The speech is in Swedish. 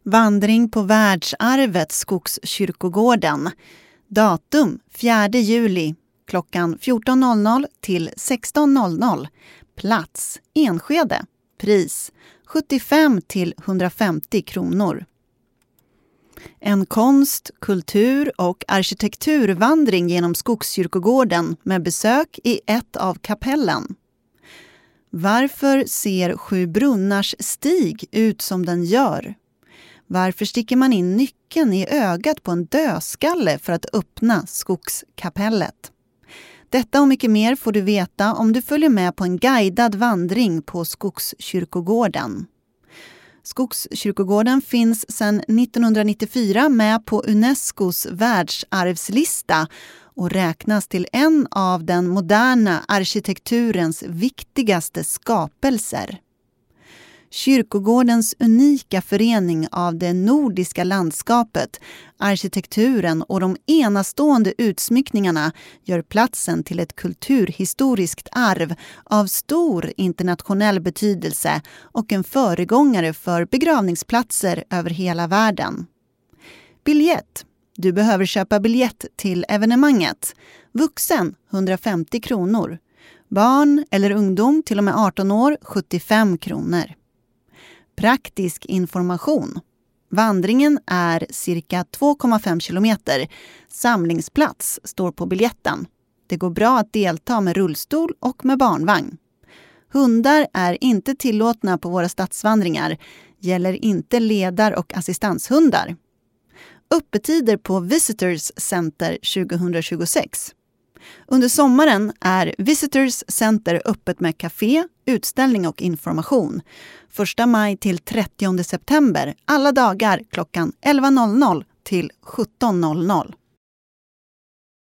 Vandring på världsarvet Skogskyrkogården. Datum 4 juli klockan 14.00 till 16.00. Plats Enskede. Pris 75 till 150 kronor. En konst-, kultur- och arkitekturvandring genom Skogskyrkogården med besök i ett av kapellen. Varför ser Sju brunnars stig ut som den gör? Varför sticker man in nyckeln i ögat på en dödskalle för att öppna skogskapellet? Detta och mycket mer får du veta om du följer med på en guidad vandring på Skogskyrkogården. Skogskyrkogården finns sedan 1994 med på Unescos världsarvslista och räknas till en av den moderna arkitekturens viktigaste skapelser. Kyrkogårdens unika förening av det nordiska landskapet, arkitekturen och de enastående utsmyckningarna gör platsen till ett kulturhistoriskt arv av stor internationell betydelse och en föregångare för begravningsplatser över hela världen. Biljett. Du behöver köpa biljett till evenemanget. Vuxen 150 kronor. Barn eller ungdom till och med 18 år 75 kronor. Praktisk information. Vandringen är cirka 2,5 kilometer. Samlingsplats står på biljetten. Det går bra att delta med rullstol och med barnvagn. Hundar är inte tillåtna på våra stadsvandringar. Gäller inte ledar- och assistanshundar. Öppettider på Visitors Center 2026. Under sommaren är Visitors Center öppet med café, utställning och information. 1 maj till 30 september, alla dagar klockan 11.00 till 17.00.